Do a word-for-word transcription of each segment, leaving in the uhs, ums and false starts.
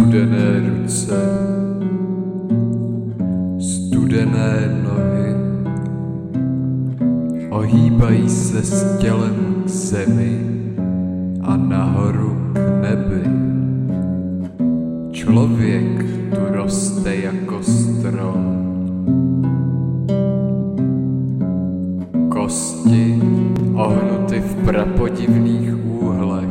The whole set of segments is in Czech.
studené ruce, studené nohy, ohýbají se s tělem k zemi a nahoru k nebi. Člověk tu roste jako strom. Kosti ohnuty v prapodivných úhlech.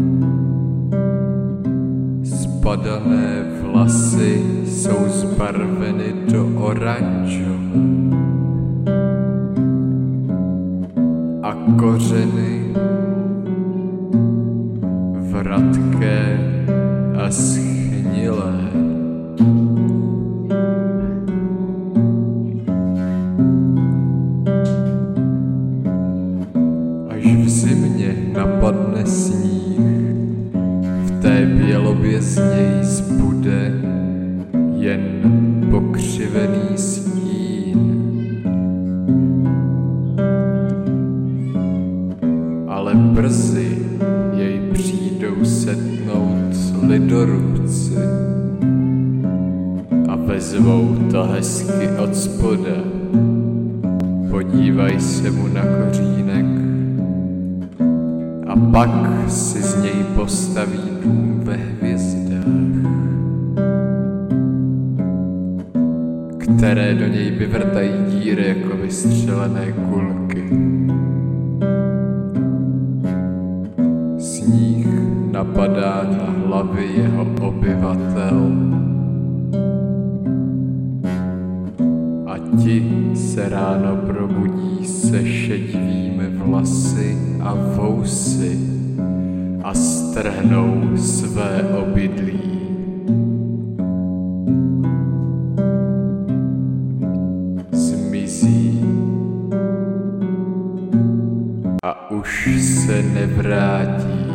Spadané vlasy jsou zbarveny do oranžové. A kořeny vratké a schnilé. Až v zimě napadne sníh, v té bělobě z něj zbude jen pokřivený stín. Ale brzy jej přijdou setnout lidorubci a vezmou to hezky od spoda. Podívaj se mu na kořínek a pak si z něj postaví dům ve hvězdách, které do něj vyvrtají díry jako vystřelené kulky. Sníh napadá na hlavy jeho obyvatel a ti se ráno probudí se šedivými vlasy a vousy a strhnou své obydlí. Zmizí a už se nevrátí.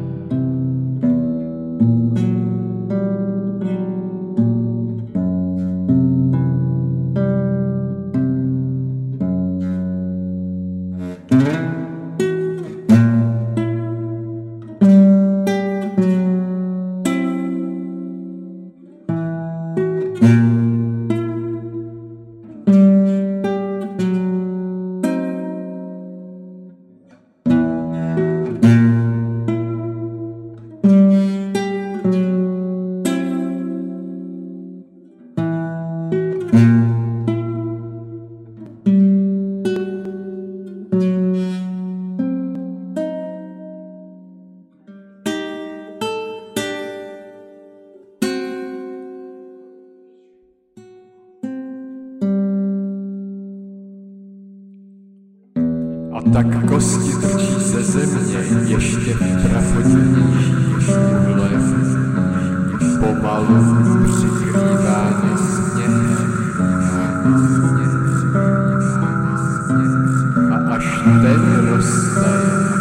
A tak kosti trčí ze země ještě v prapodivnějších úhlech, pomalu přikrývány sněhem. A až ten roztaje,